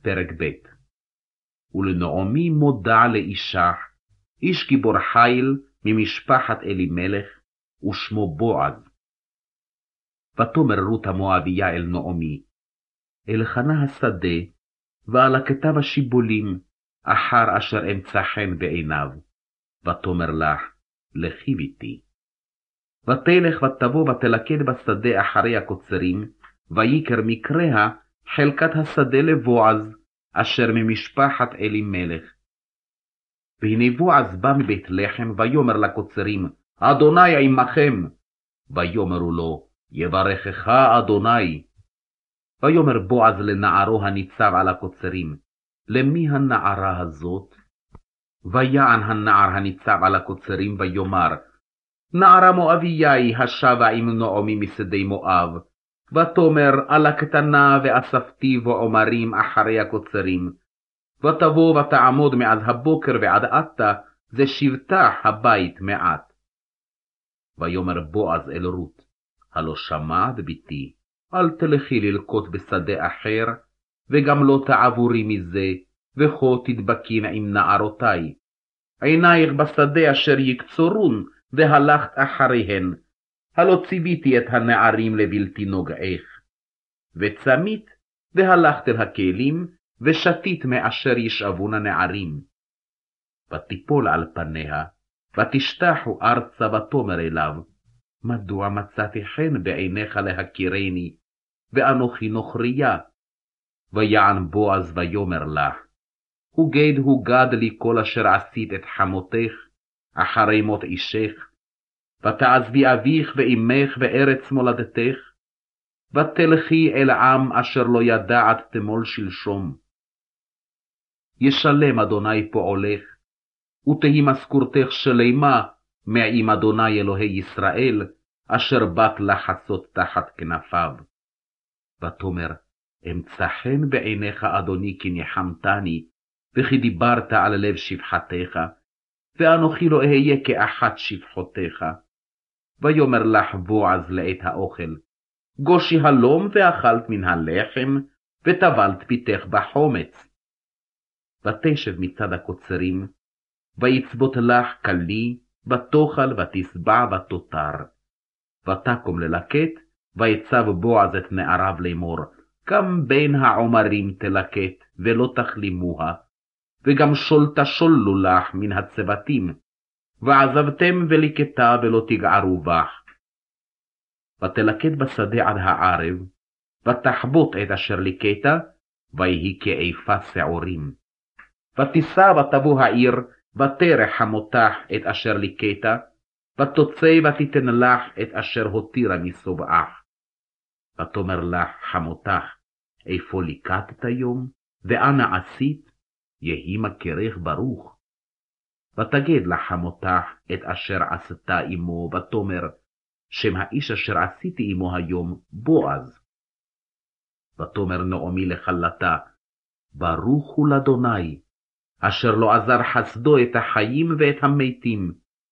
פרק ב'. ולנעמי מודה לאישה, איש גיבור חיל ממשפחת אלימלך, ושמו בועז. ותאמר רות המואביה אל נעמי, אלחנה השדה, ועל הכתב השיבולים, אחר אשר אמצא חן בעיניו. ותאמר לך, לכי ביתי. ותלך ותבוא ותלכד בשדה אחרי הקוצרים, ויקר מקריה חלקת השדה לבועז, אשר ממשפחת אלימלך. והנה בועז בא מבית לחם, ויאמר לקוצרים, אדוני עמכם. ויאמרו לו, יברכך אדוני. ויאמר בועז לנערו הניצב על הקוצרים, למי הנערה הזאת? ויען הנער הניצב על הקוצרים ויאמר, נערה מואבייה השבה עם נעמי משדה מואב. ותאמר על הקטנה ואספתי ועומרים אחרי הקוצרים. ותבוא ותעמוד מאז הבוקר ועד עתה, זה שבטה הבית מעט. ויאמר בועז אל רות, הלא שמעת ביתי, אל תלכי ללקוט בשדה אחר, וגם לא תעבורי מזה, וכה תדבקין עם נערותי. עינייך בשדה אשר יקצורון, והלכת אחריהן, הלא ציוויתי את הנערים לבלתי נוגעך. וצמית, והלכת אל הכלים, ושתית מאשר ישאבון הנערים. ותיפול על פניה, ותשתחו ארצה ותאמר אליו, מדוע מצאתי חן בעיניך להכירני, ואנוכי נוכריה? ויען בועז ויאמר לך, הוגד לי כל אשר עשית את חמותך, אחרי מות אישך, ותעזבי אביך ואמך וארץ מולדתך, ותלכי אל עם אשר לא ידעת תמול שלשום. ישלם אדוני פועלך, ותהי משכורתך שלמה מעם אדוני אלוהי ישראל, אשר באת לחסות תחת כנפיו. ותאמר, אמצא חן בעיניך אדוני כי ניחמתני, וכי דיברת על לב שפחתך, ואנוכי לא אהיה כאחת שפחותיך. ויאמר לך בועז לעת האוכל, גושי הלום ואכלת מן הלחם, וטבלת פיתך בחומץ. ותשב מצד הקוצרים, ויצבות לך כלי, ותאכל ותשבע ותותר. ותקום ללקט, ויצב בועז את נעריו לאמור, גם בין העומרים תלקט, ולא תכלימוה, וגם שולתה שולו לך מן הצוותים, ועזבתם וליקטה ולא תגערו בך. ותלקט בשדה עד הערב, ותחבוט את אשר ליקטה, ויהי כאיפה שעורים. ותיסע ותבוא העיר, ותרח חמותך את אשר ליקטה, ותוצא ותיתן לך את אשר הותירה מסובעך. ותאמר לך חמותך, איפה ליקטת היום, ואנה עשית? יהי מכרך ברוך. ותגד לך חמותך את אשר עשתה עמו, ותאמר, שם האיש אשר עשיתי עמו היום בועז. ותאמר נעמי לכלתה, ברוך הוא לאדוני, אשר לא עזר חסדו את החיים ואת המתים.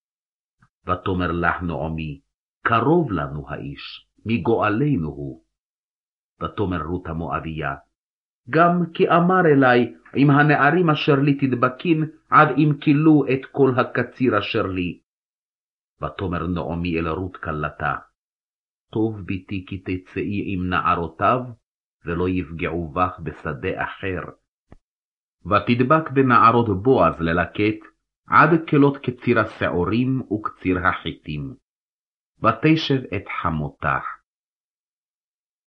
ותאמר לך נעמי, קרוב לנו האיש, מגואלנו הוא. ותאמר רות המואביה, גם כי אמר אלי, עם הנערים אשר לי תדבקין, עד אם כילו את כל הקציר אשר לי. ותאמר נעמי אל רות כלתה, טוב ביתי כי תצאי עם נערותיו, ולא יפגעו בך בשדה אחר. ותדבק בנערות בועז ללקט, עד כלות קציר השעורים וקציר החיטים. ותשב את חמותך.